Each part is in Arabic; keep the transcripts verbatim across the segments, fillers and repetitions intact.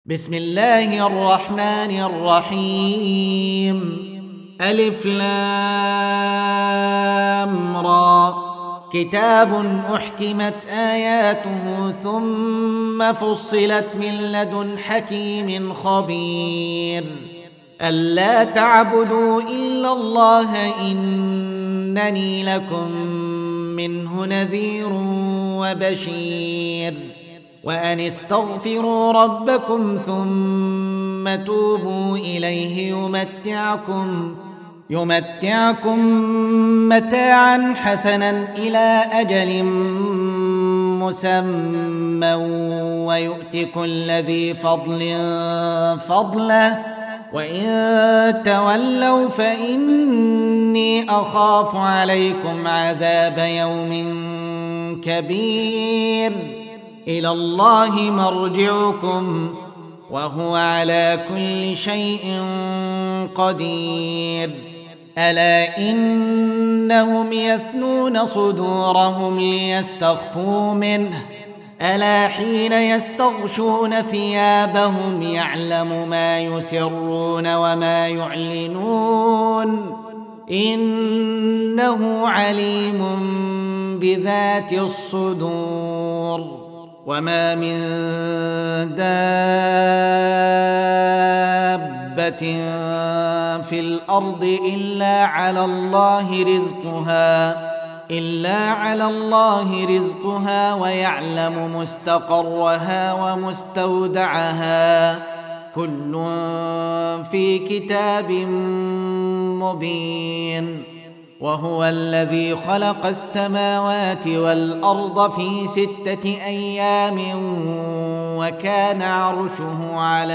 بسم الله الرحمن الرحيم. ألف لام را. كتاب أحكمت آياته ثم فصلت من لدن حكيم خبير. ألا تعبدوا إلا الله إنني لكم منه نذير وبشير. وأن استغفروا ربكم ثم توبوا إليه يمتعكم يمتعكم متاعا حسنا إلى أجل مسمى ويؤت كل ذي فضل فضله وإن تولوا فإني أخاف عليكم عذاب يوم كبير. إلى الله مرجعكم وهو على كل شيء قدير. ألا إنهم يثنون صدورهم ليستخفوا منه ألا حين يستغشون ثيابهم يعلم ما يسرون وما يعلنون إنه عليم بذات الصدور. وما من دابة في الأرض إلا على الله رزقها إلا على الله رزقها ويعلم مستقرها ومستودعها كل في كتاب مبين. وهو الذي خلق السماوات والأرض في ستة أيام وكان عرشه على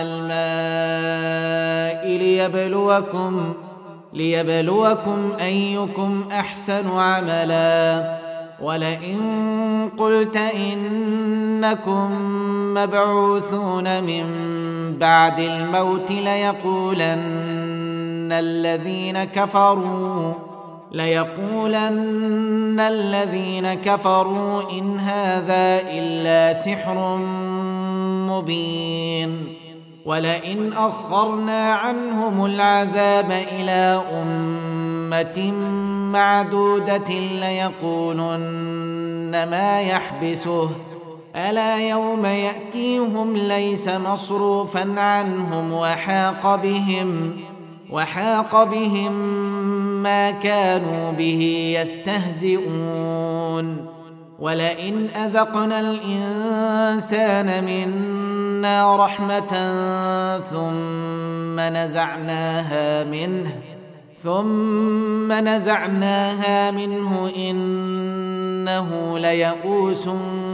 الماء ليبلوكم ليبلوكم أيكم أحسن عملا. ولئن قلت إنكم مبعوثون من بعد الموت ليقولن الذين كفروا ليقولن الذين كفروا إن هذا إلا سحر مبين. ولئن أخرنا عنهم العذاب إلى أمة معدودة ليقولن ما يحبسه ألا يوم يأتيهم ليس مصروفا عنهم وحاق بهم وحاق بهم ما كانوا به يستهزئون. ولئن أذقنا الإنسان منا رحمة ثم نزعناها منه ثم نزعناها منه إنه ليئوس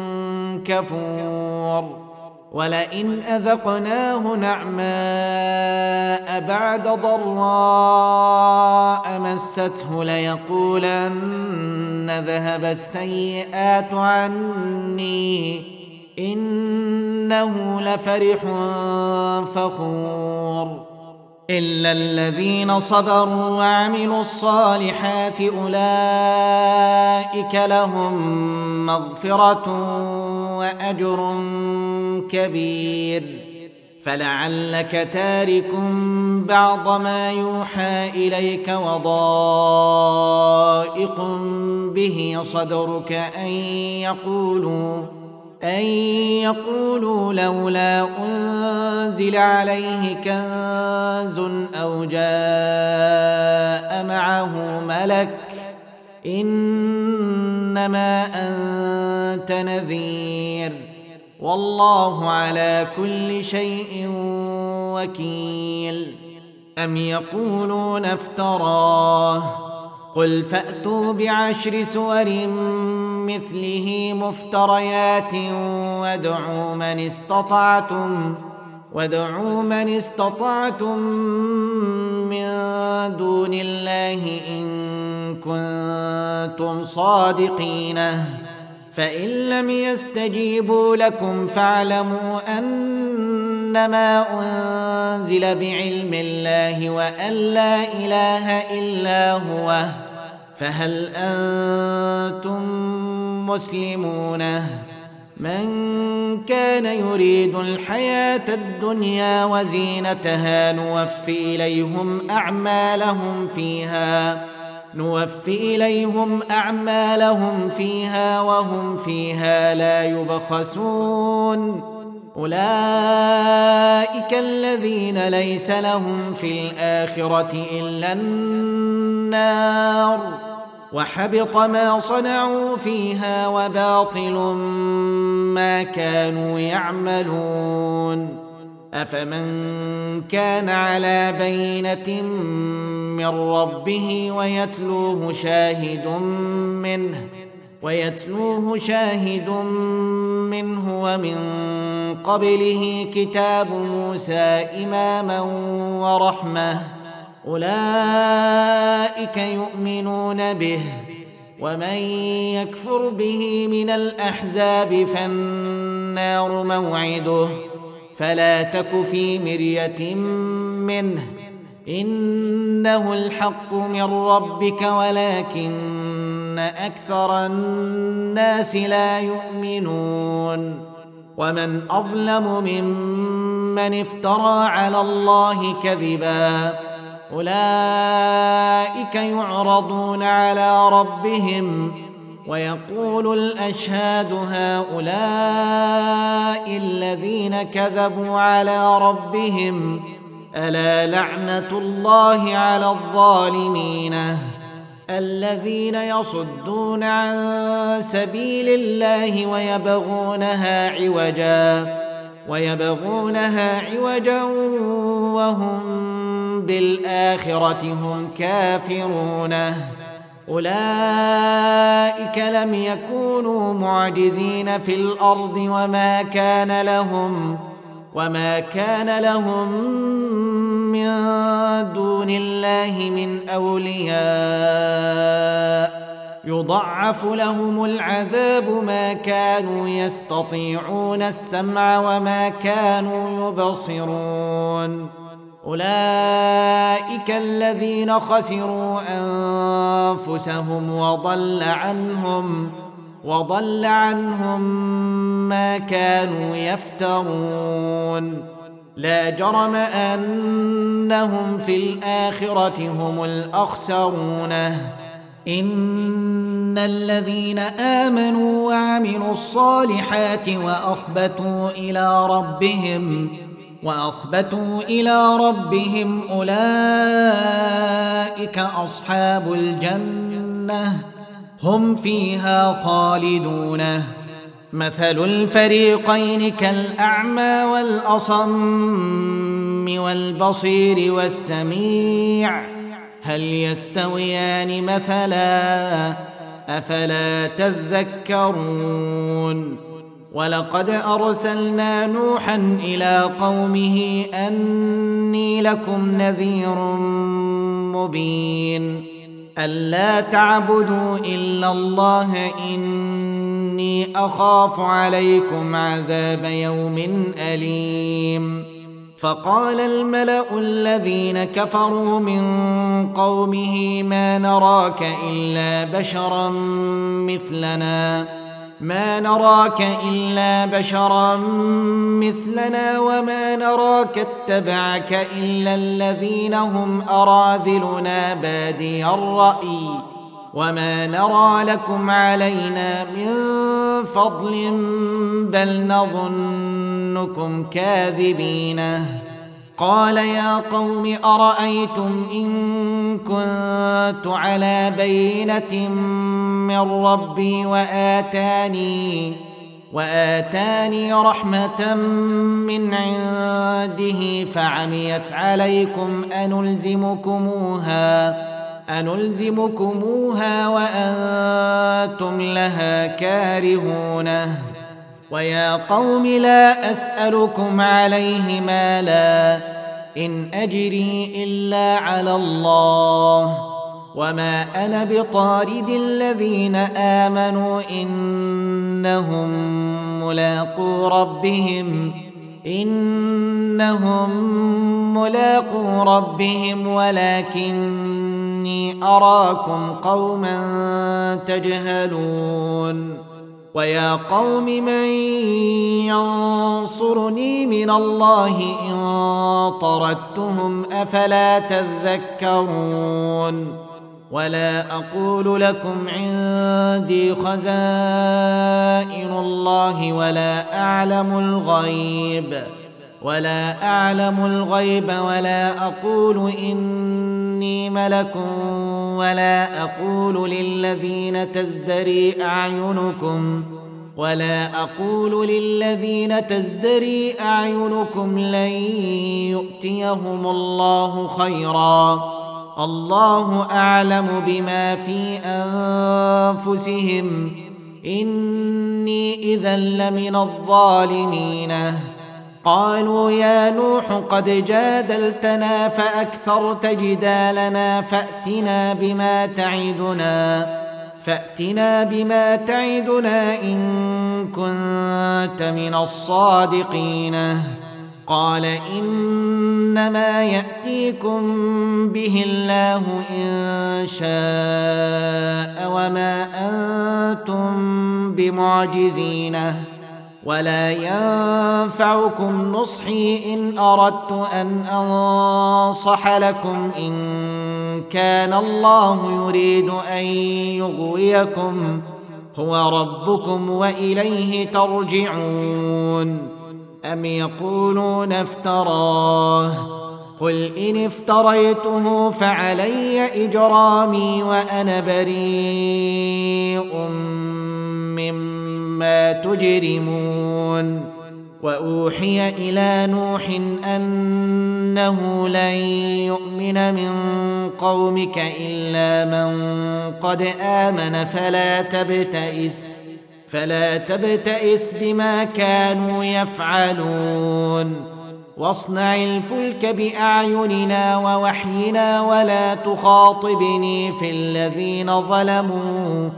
كفور. ولئن أذقناه نعماء بعد ضراء مسته ليقولن ذهب السيئات عني إنه لفرح فخور. إلا الذين صبروا وعملوا الصالحات أولئك لهم مغفرة وأجر كبير. فلعلك تارك بعض ما يوحى إليك وضائق به صدرك أن يقولوا أن يقولوا لولا أنزل عليه كنز أو جاء معه ملك إنما أنت نذير والله على كل شيء وكيل. أم يقولون افتراه قل فأتوا بعشر سور مثله مفتريات وادعوا من استطعتم وادعوا من استطعتم من دون الله إن كنتم صادقين. فإن لم يستجيبوا لكم فاعلموا أنما أنزل بعلم الله وأن لا إله إلا هو فهل أنتم مسلمون؟ من كان يريد الحياة الدنيا وزينتها نوفي إليهم أعمالهم فيها نوفي إليهم أعمالهم فيها وهم فيها لا يبخسون أولئك الذين ليس لهم في الآخرة إلا النار وحبط ما صنعوا فيها وباطل ما كانوا يعملون أفمن كان على بينة من ربه ويتلوه شاهد منه ويتلوه شاهد منه ومن قبله كتاب موسى إماما ورحمة أولئك يؤمنون به ومن يكفر به من الأحزاب فالنار موعده فلا تك في مرية منه إنه الحق من ربك ولكن أكثر الناس لا يؤمنون ومن أظلم ممن افترى على الله كذبا أولئك يعرضون على ربهم ويقول الأشهاد هؤلاء الذين كذبوا على ربهم ألا لعنة الله على الظالمين الذين يصدون عن سبيل الله ويبغونها عوجا ويبغونها عوجا وهم بالآخرة هم كافرون أولئك لم يكونوا معجزين في الأرض وما كان لهم وما كان لهم من دون الله من أولياء يضعف لهم العذاب ما كانوا يستطيعون السمع وما كانوا يبصرون أولئك الذين خسروا أنفسهم وضل عنهم وضل عنهم ما كانوا يفترون لا جرم أنهم في الآخرة هم الأخسرون إن الذين آمنوا وعملوا الصالحات وأخبتوا إلى ربهم وأخبتوا إلى ربهم أولئك أصحاب الجنة هم فيها خالدون مثل الفريقين كالأعمى والأصم والبصير والسميع هل يستويان مثلا أفلا تذكرون ولقد أرسلنا نوحا إلى قومه أني لكم نذير مبين ألا تعبدوا إلا الله إني أخاف عليكم عذاب يوم أليم فقال الملأ الذين كفروا من قومه ما نراك إلا بشرا مثلنا ما نراك إلا بشرا مثلنا وما نراك اتبعك إلا الذين هم أراذلنا بادي الرأي وما نرى لكم علينا من فضل بل نظنكم كاذبين قال يا قوم أرأيتم إن كنت على بينة من ربي وآتاني وآتاني رحمة من عنده فعميت عليكم أنلزمكموها أنلزمكموها وأنتم لها كارهون ويا قوم لا أسألكم عليه مالا إن أجري إلا على الله وما أنا بطارد الذين آمنوا إنهم ملاقو ربهم إنهم ملاقو ربهم ولكني أراكم قوما تجهلون ويا قوم من ينصرني من الله إن طردتهم أفلا تذكرون ولا أقول لكم عندي خزائن الله ولا أعلم الغيب ولا أعلم الغيب ولا أقول إني ملك ولا أقول للذين تزدري أعينكم ولا أقول للذين تزدري أعينكم لن يؤتيهم الله خيرا الله أعلم بما في أنفسهم إني إذا لمن الظالمين قالوا يا نوح قد جادلتنا فأكثرت جدالنا فأتنا بما تعدنا فأتنا بما تعدنا إن كنت من الصادقين قال إنما يأتيكم به الله إن شاء وما أنتم بمعجزين ولا ينفعكم نصحي إن أردت أن أنصح لكم إن كان الله يريد أن يغويكم هو ربكم وإليه ترجعون أم يقولون افتراه قل إن افتريته فعلي إجرامي وأنا بريء مما تجرمون وأوحي إلى نوح أنه لن يؤمن من قومك إلا من قد آمن فلا تبتئس فلا تبتئس بما كانوا يفعلون واصنع الفلك بأعيننا ووحينا ولا تخاطبني في الذين ظلموا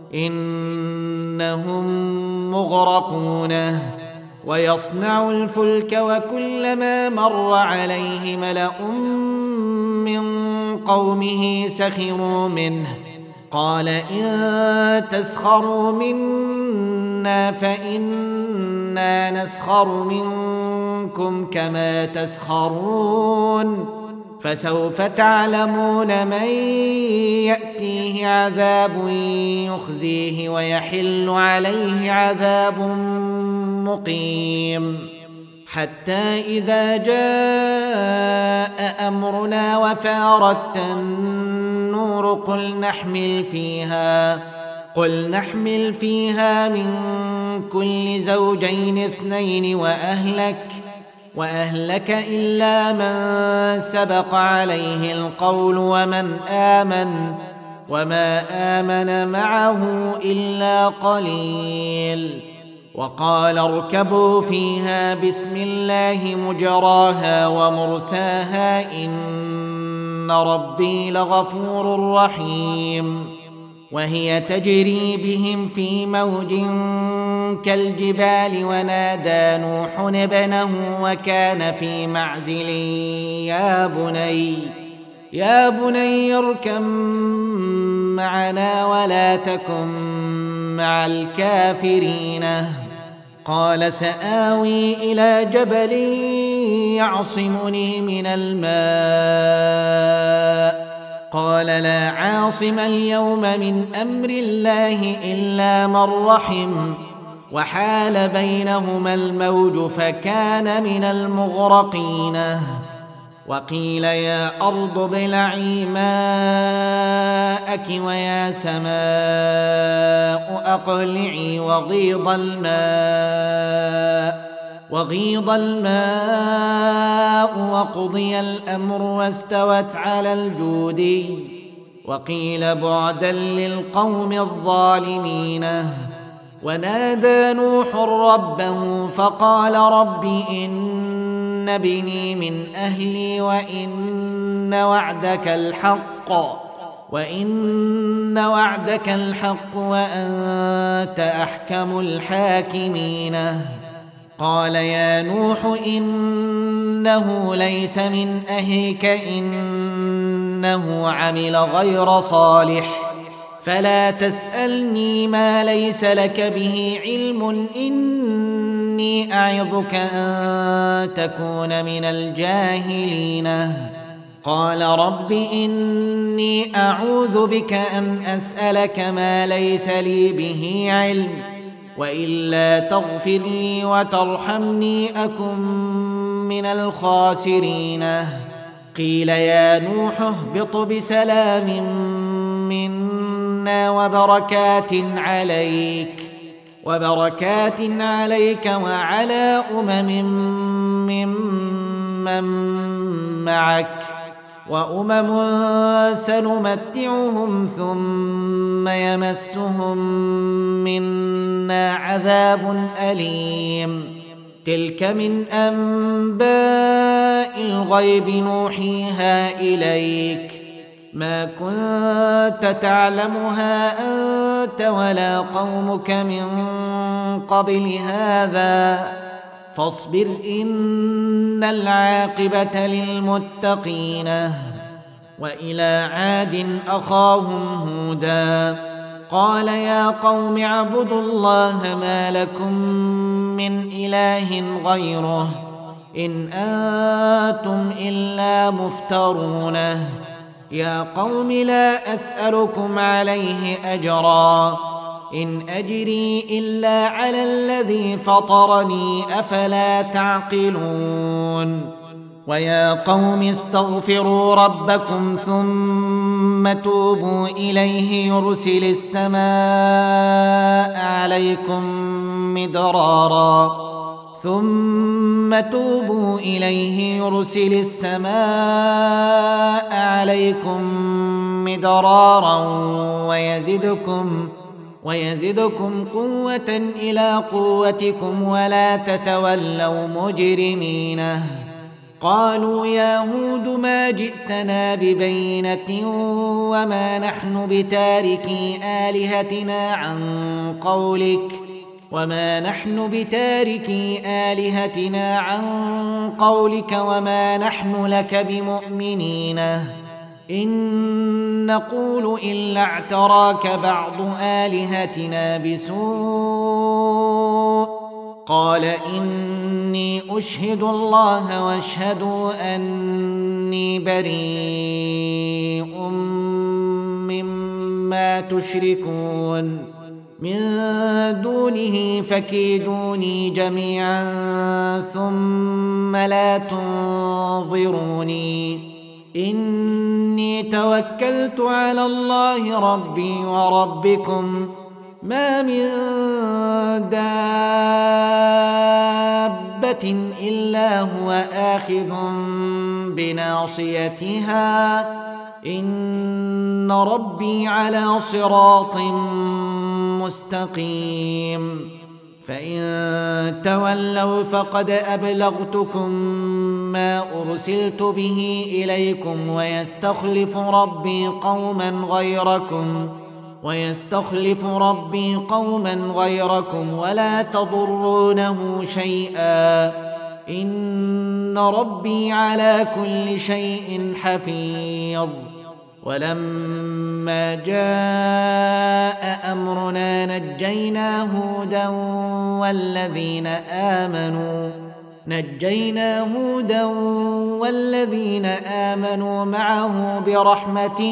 إنهم مغرقون ويصنع الفلك وكلما مر عليه ملأ من قومه سخروا منه قال إن تسخروا منا فإنا نسخر منكم كما تسخرون فسوف تعلمون من يأتيه عذاب يخزيه ويحل عليه عذاب مقيم حتى إذا جاء أمرنا وفارت النور قل نحمل فيها قل نحمل فيها من كل زوجين اثنين وأهلك وأهلك إلا من سبق عليه القول ومن آمن وما آمن معه إلا قليل وقال اركبوا فيها بسم الله مجراها ومرساها إن ربي لغفور رحيم وهي تجري بهم في موج كالجبال ونادى نوح ابنه وكان في معزل يا بني يا بني اركب معنا ولا تكن مع الكافرين قال سآوي إلى جبل يعصمني من الماء قال لا عاصم اليوم من أمر الله إلا من رحم وحال بينهما الموج فكان من المغرقين وقيل يا أرض ابلعي ماءك ويا سماء أقلعي وغيض الماء وغيض الماء وقضي الأمر واستوت على الجود وقيل بعدا للقوم الظالمين ونادى نوح ربه فقال رب إن ابني من أهلي وإن وعدك الحق وإن وعدك الحق وأنت أحكم الحاكمين قال يا نوح إنه ليس من أهلك إنه عمل غير صالح فلا تسألني ما ليس لك به علم، إني أعظك أن تكون من الجاهلين. قال رب إني أعوذ بك أن أسألك ما ليس لي به علم، وإلا تغفر لي وترحمني أكن من الخاسرين. قيل يا نوح اهبط بسلام منا وبركات عليك وبركات عليك وعلى أمم ممن معك، وأمم سنمتعهم ثم يمسهم منا عذاب أليم. تلك من أنباء الغيب نوحيها إليك، ما كنت تعلمها أنت ولا قومك من قبل هذا، فاصبر إن العاقبة للمتقين. وإلى عاد أخاهم هودا قال يا قوم اعبدوا الله ما لكم من إله غيره إن أنتم إلا مفترون. يا قوم لا أسألكم عليه أجرا، إن أجري إلا على الذي فطرني، أفلا تعقلون. ويا قوم استغفروا ربكم ثم توبوا إليه يرسل السماء عليكم مدرارا ثم توبوا إليه يرسل السماء عليكم مدرارا ويزدكم ويزدكم قوة إلى قوتكم ولا تتولوا مجرمين. قالوا يا هود ما جئتنا ببينة وما نحن بتاركي آلهتنا عن قولك وما نحن بتاركي آلهتنا عن قولك وما نحن لك بمؤمنين، إن نقول إلا اعتراك بعض آلهتنا بسوء. قال إني أشهد الله واشهدوا أني بريء مما تشركون من دونه، فكيدوني جميعا ثم لا تنظروني. إني توكلت على الله ربي وربكم ما من دابة إلا هو آخذ بناصيتها، إن ربي على صراط مستقيم. فإن تولوا فقد أبلغتكم ما أرسلت به إليكم ويستخلف ربي قوما غيركم ويستخلف ربي قوما غيركم ولا تضرونه شيئا، إن ربي على كل شيء حفيظ. ولما جاء أمرنا نجينا هودا والذين آمنوا نجينا هودا والذين آمنوا معه برحمة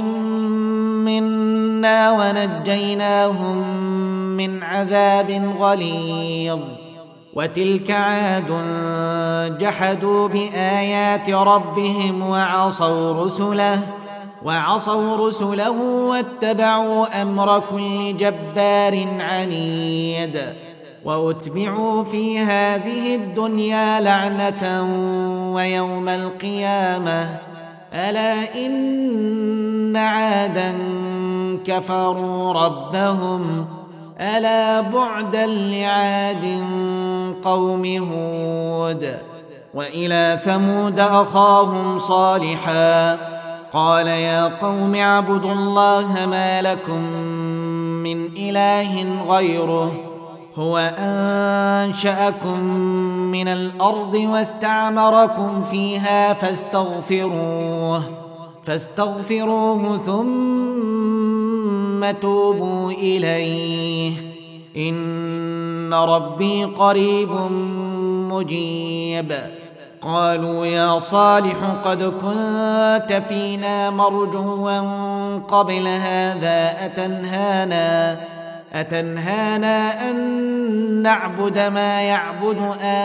منا ونجيناهم من عذاب غليظ. وتلك عاد جحدوا بآيات ربهم وعصوا رسله وعصوا رسله واتبعوا أمر كل جبار عنيد. وأتبعوا في هذه الدنيا لعنة ويوم القيامة ألا إن عادا كفروا ربهم ألا بعدا لعاد قوم هود. وإلى ثمود أخاهم صالحا قال يا قوم اعبدوا الله ما لكم من إله غيره هو أنشأكم من الأرض واستعمركم فيها فاستغفروه فاستغفروه ثم ثم توبوا إليه إن ربي قريب مجيب. قالوا يا صالح قد كنت فينا مرجوا قبل هذا أتنهانا أتنهانا أن نعبد ما يعبد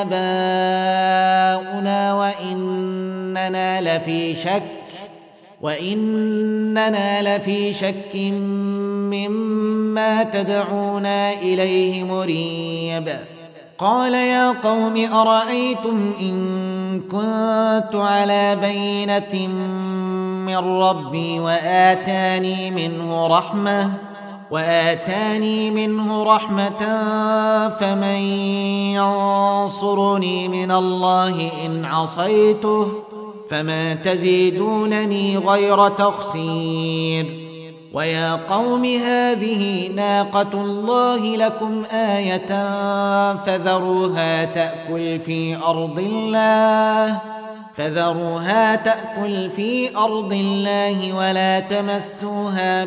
آباؤنا وإننا لفي شك وإننا لفي شك مما تدعونا إليه مريب. قال يا قوم أرأيتم إن كنت على بينة من ربي وآتاني منه رحمة وآتاني منه رحمة فمن ينصرني من الله إن عصيته فما تزيدونني غير تخسير. ويا قوم هذه ناقة الله لكم آية فذروها تأكل في أرض الله فذروها تأكل في أرض الله ولا تمسوها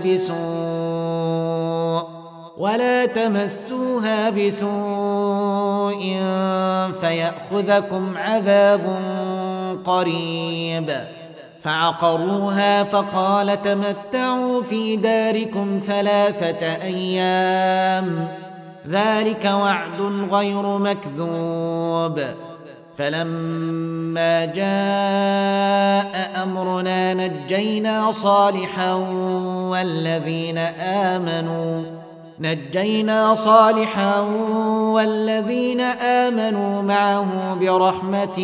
بسوء ولا تمسوها بسوء فيأخذكم عذاب قريب. فعقروها فقال تمتعوا في داركم ثلاثة أيام ذلك وعد غير مكذوب. فلما جاء أمرنا نجينا صالحا والذين آمنوا نجينا صالحا والذين آمنوا معه برحمة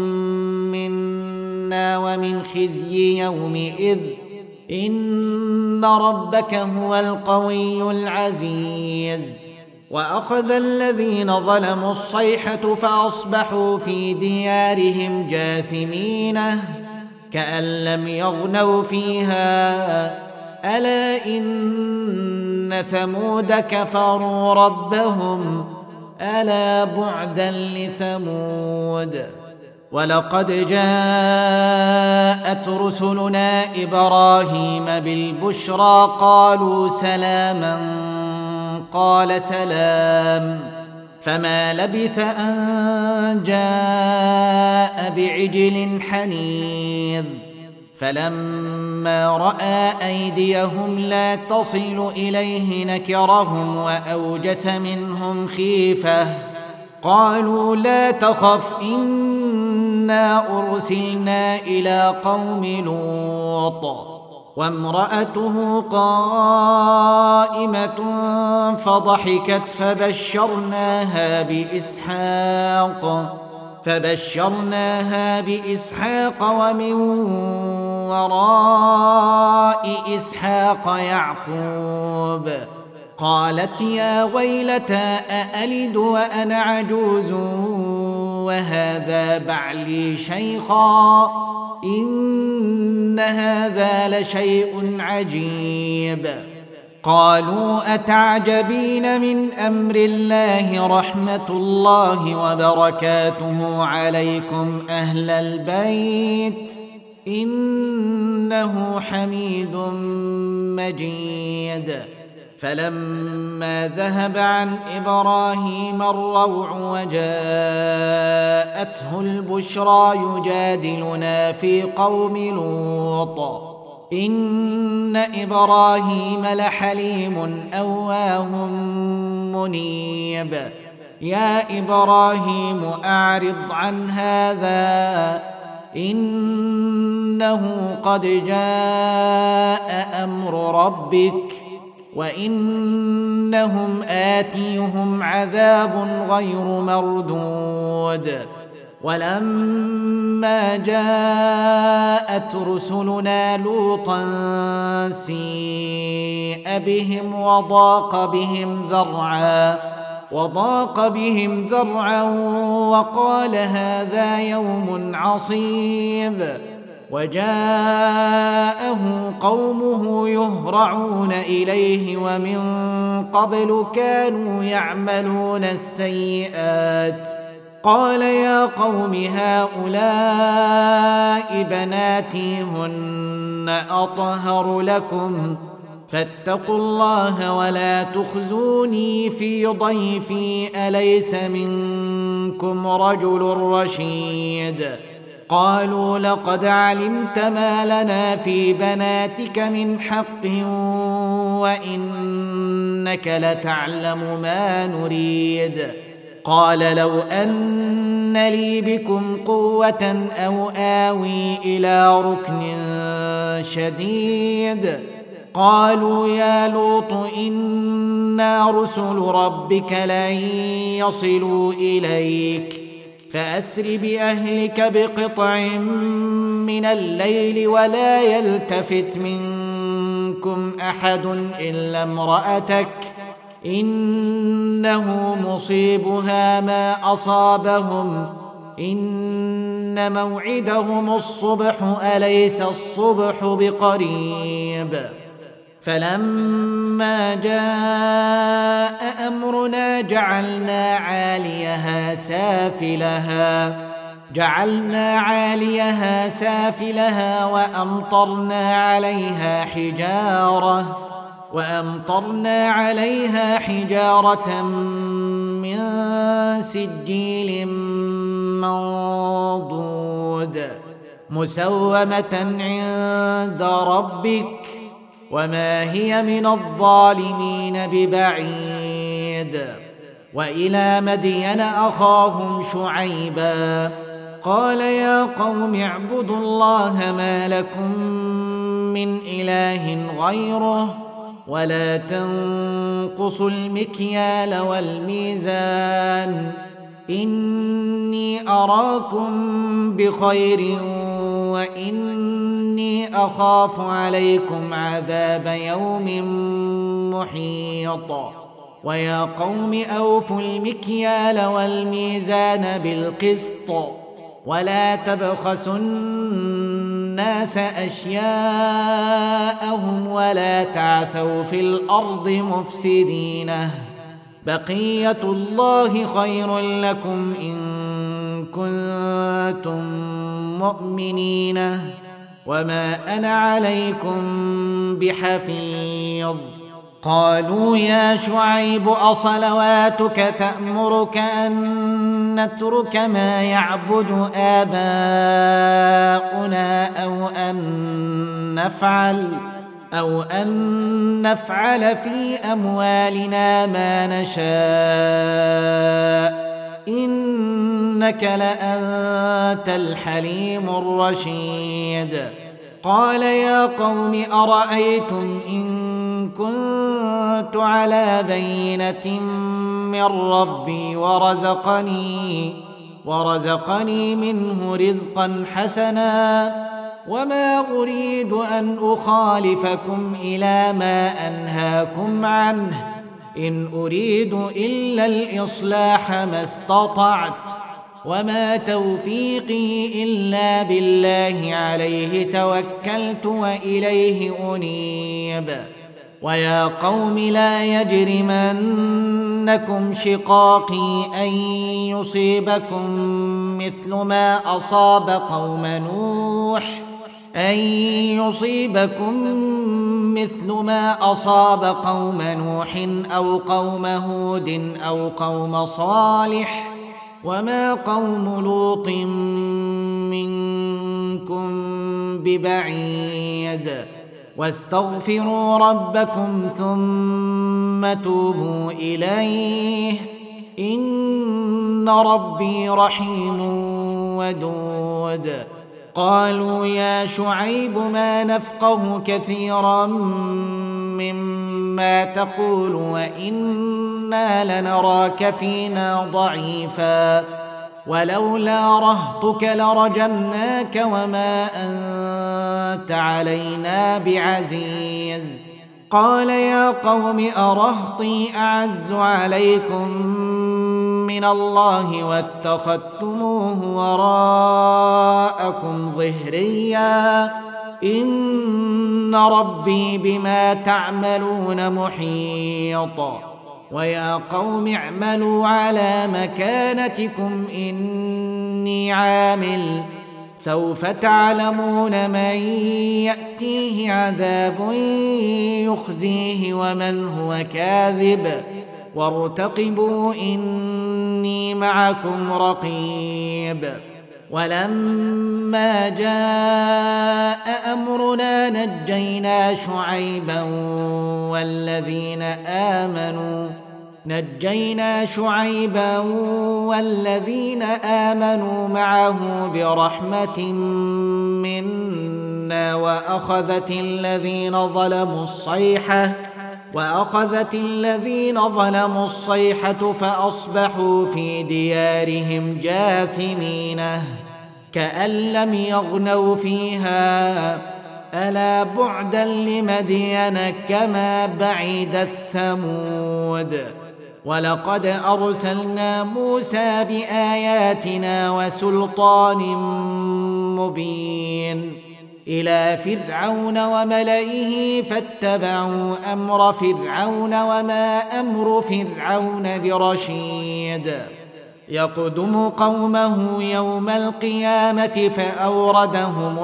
منا ومن خزي يومئذ إن ربك هو القوي العزيز. وأخذ الذين ظلموا الصيحة فأصبحوا في ديارهم جاثمين كأن لم يغنوا فيها ألا إن ثمود كفروا ربهم ألا بعدا لثمود. ولقد جاءت رسلنا إبراهيم بالبشرى قالوا سلاما قال سلام فما لبث أن جاء بعجل حنيذ. فلما رأى أيديهم لا تصل إليه نكرهم وأوجس منهم خيفة قالوا لا تخف إنا أرسلنا إلى قوم لوط وامرأته قائمة فضحكت فبشرناها بإسحاق فبشرناها بإسحاق ومن وراء إسحاق يعقوب. قالت يا ويلتى أألد وأنا عجوز وهذا بعلي شيخا إن هذا لشيء عجيب. قالوا أتعجبين من أمر الله رحمة الله وبركاته عليكم أهل البيت إنه حميد مجيد. فلما ذهب عن إبراهيم الروع وجاءته البشرى يجادلنا في قوم لوط إن إبراهيم لحليم أواه منيب. يا إبراهيم أعرض عن هذا إنه قد جاء أمر ربك وإنهم آتيهم عذاب غير مردود. ولما جاءت رسلنا لوطا سيء بهم وضاق بهم ذرعا وضاق بهم ذرعا وقال هذا يوم عصيب. وجاءه قومه يهرعون إليه ومن قبل كانوا يعملون السيئات قال يا قوم هؤلاء بناتي هن أطهر لكم فاتقوا الله ولا تخزوني في ضيفي أليس منكم رجل رشيد قالوا لقد علمت ما لنا في بناتك من حق وإنك لتعلم ما نريد قال لو أن لي بكم قوة أو آوي إلى ركن شديد قالوا يا لوط إنا رسل ربك لن يصلوا إليك فأسر بأهلك بقطع من الليل ولا يلتفت منكم أحد إلا امرأتك إنه مصيبها ما أصابهم إن موعدهم الصبح أليس الصبح بقريب فلما جاء أمرنا جعلنا عاليها سافلها جعلنا عاليها سافلها وأمطرنا عليها حجارة وأمطرنا عليها حجارة من سجيل منضود مسومة عند ربك وما هي من الظالمين ببعيد وإلى مدين أخاهم شعيبا قال يا قوم اعبدوا الله ما لكم من إله غيره ولا تنقصوا المكيال والميزان إني أراكم بخير وإني أخاف عليكم عذاب يوم محيط ويا قوم أوفوا المكيال والميزان بالقسط ولا تبخسوا الناس أشياءهم ولا تعثوا في الأرض مفسدين بقية الله خير لكم إن كنتم مؤمنين وما أنا عليكم بحفيظ قالوا يا شعيب أصلواتك تأمرك أن نترك ما يعبد آباؤنا أو أن نفعل أو أن نفعل في أموالنا ما نشاء إنك لأنت الحليم الرشيد قال يا قوم أرأيتم إن كنت على بينة من ربي ورزقني ورزقني منه رزقا حسنا وما أريد أن أخالفكم إلى ما أنهاكم عنه إن أريد إلا الإصلاح ما استطعت وما توفيقي إلا بالله عليه توكلت وإليه أنيب ويا قوم لا يجرمنكم شقاقي أن يصيبكم مثل ما أصاب قوم نوح أن يصيبكم مثل ما أصاب قوم نوح أو قوم هود أو قوم صالح وما قوم لوط منكم ببعيد واستغفروا ربكم ثم توبوا إليه إن ربي رحيم ودود قالوا يا شعيب ما نفقه كثيرا مما تقول وإنا لنراك فينا ضعيفا ولولا رهطك لرجمناك وما أنت علينا بعزيز قال يا قوم أرهطي أعز عليكم من الله واتخذتموه وراءكم ظهريا إن ربي بما تعملون محيط ويا قوم اعملوا على مكانتكم إني عامل سوف تعلمون من يأتيه عذاب يخزيه ومن هو كاذب وارتقبوا إني معكم رقيب. ولما جاء أمرنا نجينا شعيبا والذين آمنوا نجينا شعيبا والذين آمنوا معه برحمة منا وأخذت الذين ظلموا الصيحة وأخذت الذين ظلموا الصيحة فأصبحوا في ديارهم جاثمين كأن لم يغنوا فيها ألا بعدا لمدين كما بعد الثمود. ولقد أرسلنا موسى بآياتنا وسلطان مبين إلى فرعون وملئه فاتبعوا أمر فرعون وما أمر فرعون برشيد. يقدم قومه يوم القيامة فأوردهم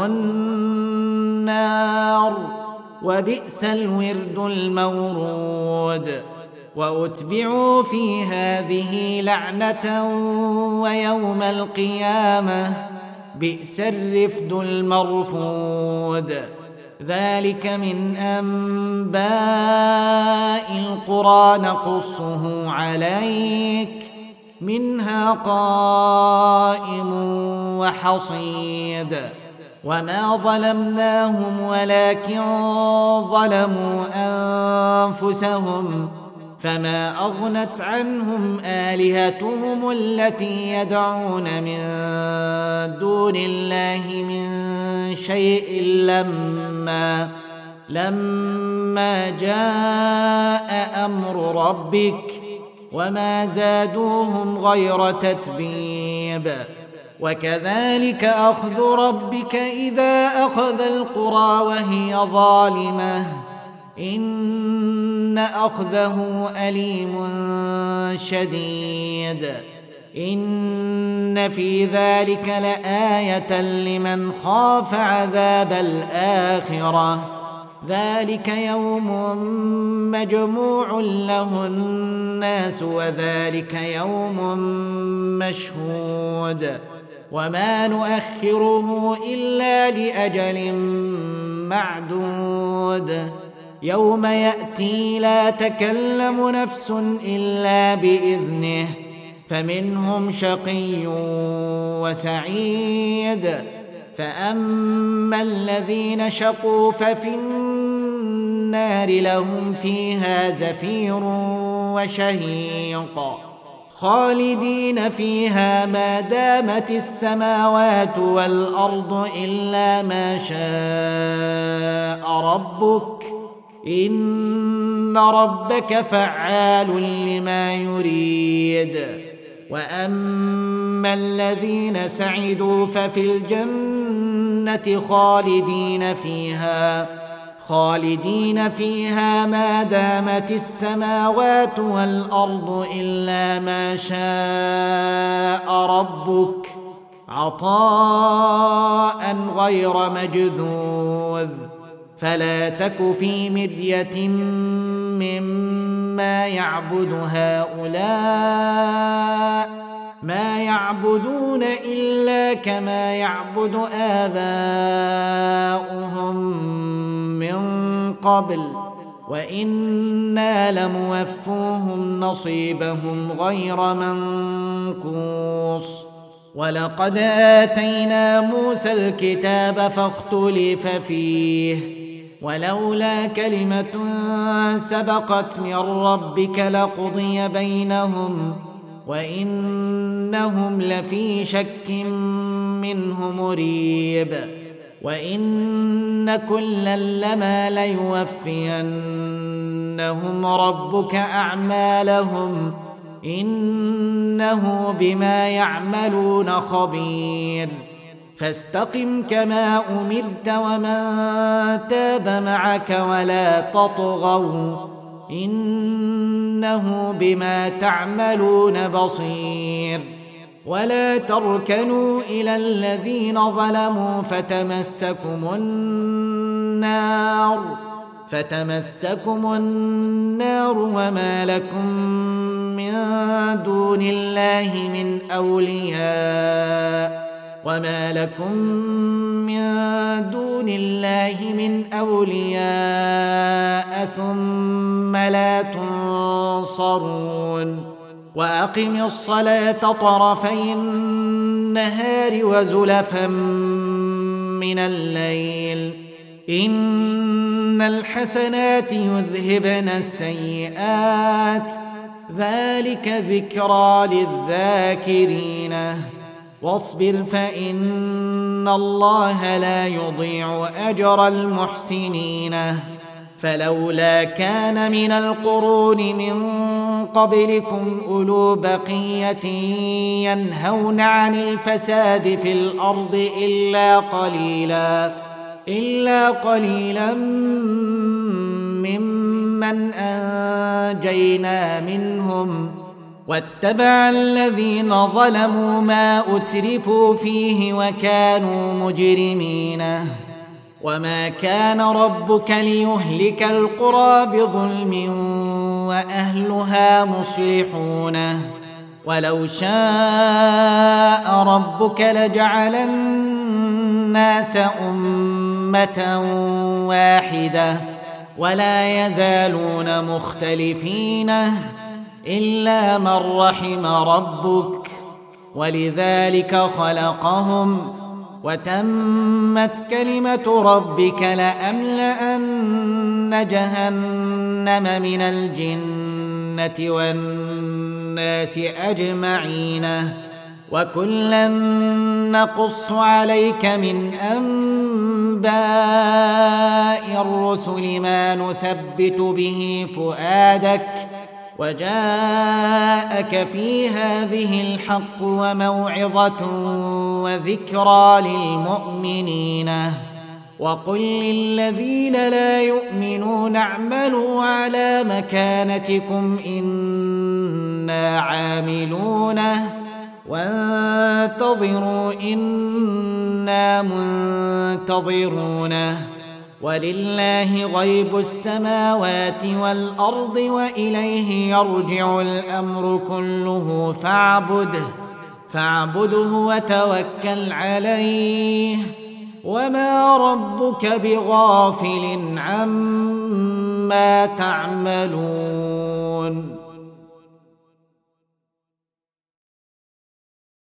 النار وبئس الورد المورود. وأتبعوا في هذه لعنة ويوم القيامة بئس الرفد المرفود. ذلك من أنباء القرى نقصه عليك منها قائم وحصيد. وما ظلمناهم ولكن ظلموا أنفسهم فما أغنت عنهم آلهتهم التي يدعون من دون الله من شيء لما لما جاء أمر ربك وما زادوهم غير تتبيب. وكذلك أخذ ربك إذا أخذ القرى وهي ظالمة إن أخذه أليم شديد. إن في ذلك لآية لمن خاف عذاب الآخرة ذلك يوم مجموع له الناس وذلك يوم مشهود. وما نؤخره إلا لأجل معدود. يوم يأتي لا تكلم نفس إلا بإذنه فمنهم شقي وسعيد. فأما الذين شقوا ففي النار لهم فيها زفير وشهيق خالدين فيها ما دامت السماوات والأرض إلا ما شاء ربك إن ربك فعال لما يريد. وأما الذين سعدوا ففي الجنة خالدين فيها خالدين فيها ما دامت السماوات والأرض إلا ما شاء ربك عطاء غير مجذوذ. فلا تك في مرية مما يعبد هؤلاء ما يعبدون إلا كما يعبد آباؤهم من قبل وإنا لموفوهم نصيبهم غير منقوص. ولقد آتينا موسى الكتاب فاختلف فيه ولولا كلمة سبقت من ربك لقضي بينهم وإنهم لفي شك منه مريب. وإن كلا لما ليوفينهم ربك أعمالهم إنه بما يعملون خبير. فاستقم كما أمرت ومن تاب معك ولا تطغوا إنه بما تعملون بصير. ولا تركنوا إلى الذين ظلموا فتمسكم النار فتمسكم النار وما لكم من دون الله من أولياء وما لكم من دون الله من أولياء ثم لا تنصرون وأقم الصلاة طرفي النهار وزلفا من الليل إن الحسنات يذهبن السيئات ذلك ذكرى للذاكرين واصبر فإن الله لا يضيع أجر المحسنين فلولا كان من القرون من قبلكم أولو بقية ينهون عن الفساد في الأرض إلا قليلا إلا قليلا ممن أنجينا منهم واتبع الذين ظلموا ما أترفوا فيه وكانوا مجرمين وما كان ربك ليهلك القرى بظلم وأهلها مصلحون ولو شاء ربك لجعل الناس أمة واحدة ولا يزالون مختلفين إلا من رحم ربك ولذلك خلقهم وتمت كلمة ربك لأملأن جهنم من الجنة والناس أجمعين وكلا نقص عليك من أنباء الرسل ما نثبت به فؤادك وجاءك في هذه الحق وموعظة وذكرى للمؤمنين وقل للذين لا يؤمنون اعملوا على مكانتكم إنا عاملون وانتظروا إنا منتظرون ولله غيب السماوات والأرض وإليه يرجع الأمر كله فاعبده فاعبده وتوكل عليه وما ربك بغافل عما تعملون